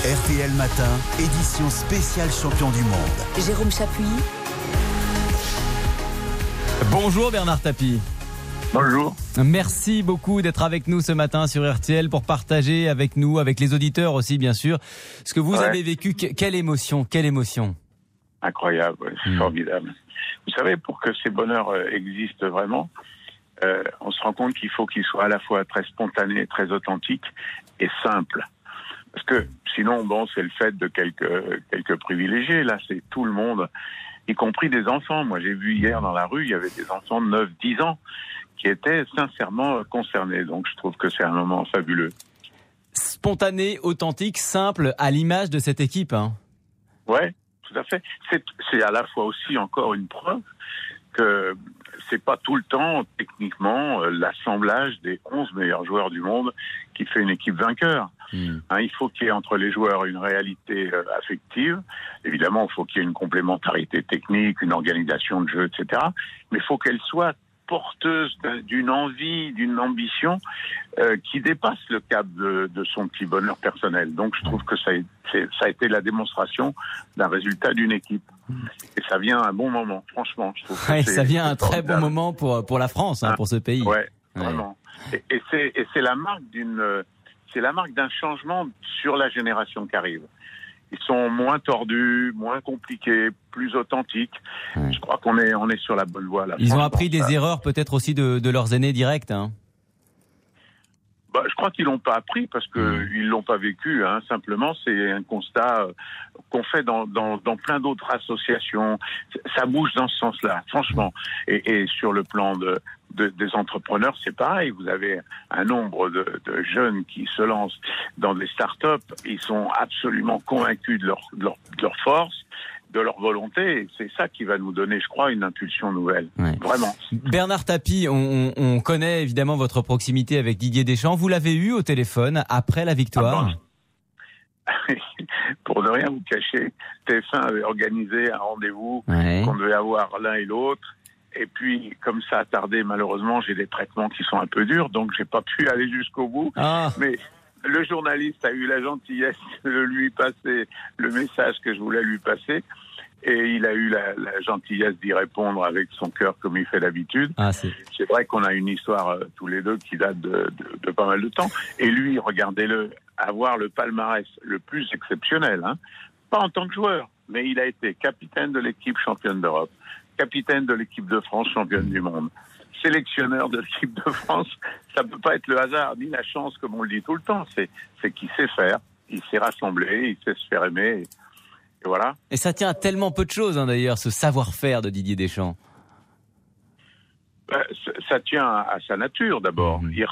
RTL Matin, édition spéciale champion du monde. Jérôme Chapuis. Bonjour Bernard Tapie. Bonjour. Merci beaucoup d'être avec nous ce matin sur RTL pour partager avec nous, avec les auditeurs aussi bien sûr, ce que vous avez vécu. Quelle émotion. Incroyable, c'est formidable. Vous savez, pour que ces bonheurs existent vraiment, on se rend compte qu'il faut qu'ils soient à la fois très spontanés, très authentiques et simples. Parce que sinon, c'est le fait de quelques privilégiés. Là, c'est tout le monde, y compris des enfants. Moi, j'ai vu hier dans la rue, il y avait des enfants de 9-10 ans qui étaient sincèrement concernés. Donc, je trouve que c'est un moment fabuleux. Spontané, authentique, simple, à l'image de cette équipe. Ouais, tout à fait. C'est à la fois aussi encore une preuve que c'est pas tout le temps, techniquement, l'assemblage des 11 meilleurs joueurs du monde qui fait une équipe vainqueur. Il faut qu'il y ait entre les joueurs une réalité affective. Évidemment, il faut qu'il y ait une complémentarité technique, une organisation de jeu, etc. Mais il faut qu'elle soit porteuse d'une envie, d'une ambition qui dépasse le cap de son petit bonheur personnel. Donc je trouve que ça a été la démonstration d'un résultat d'une équipe. Et ça vient à un bon moment, franchement. Je trouve que ça vient à un très bon moment pour la France, pour ce pays. Ouais, vraiment. Et c'est la marque d'un changement sur la génération qui arrive. Ils sont moins tordus, moins compliqués, plus authentiques. Je crois qu'on est sur la bonne voie. Là, ils ont appris des erreurs peut-être aussi de leurs aînés directs. Je crois qu'ils l'ont pas appris parce que ils l'ont pas vécu. Simplement, c'est un constat qu'on fait dans plein d'autres associations. Ça bouge dans ce sens-là, franchement. Et sur le plan des entrepreneurs, c'est pareil. Vous avez un nombre de jeunes qui se lancent dans des start-up. Ils sont absolument convaincus de leur force, de leur volonté. Et c'est ça qui va nous donner, je crois, une impulsion nouvelle. Ouais. Vraiment. Bernard Tapie, on connaît évidemment votre proximité avec Didier Deschamps. Vous l'avez eu au téléphone après la victoire? Pour ne rien vous cacher, TF1 avait organisé un rendez-vous qu'on devait avoir l'un et l'autre. Et puis, comme ça a tardé, malheureusement, j'ai des traitements qui sont un peu durs, donc j'ai pas pu aller jusqu'au bout. Mais le journaliste a eu la gentillesse de lui passer le message que je voulais lui passer. Et il a eu la gentillesse d'y répondre avec son cœur comme il fait d'habitude. C'est vrai qu'on a une histoire tous les deux qui date de pas mal de temps. Et lui, regardez-le, avoir le palmarès le plus exceptionnel, pas en tant que joueur, mais il a été capitaine de l'équipe championne d'Europe, capitaine de l'équipe de France championne du monde, sélectionneur de l'équipe de France. Ça peut pas être le hasard ni la chance comme on le dit tout le temps. C'est qu'il sait faire, il sait rassembler, il sait se faire aimer. Et voilà. Et ça tient à tellement peu de choses d'ailleurs, ce savoir-faire de Didier Deschamps. Ça tient à sa nature d'abord. Il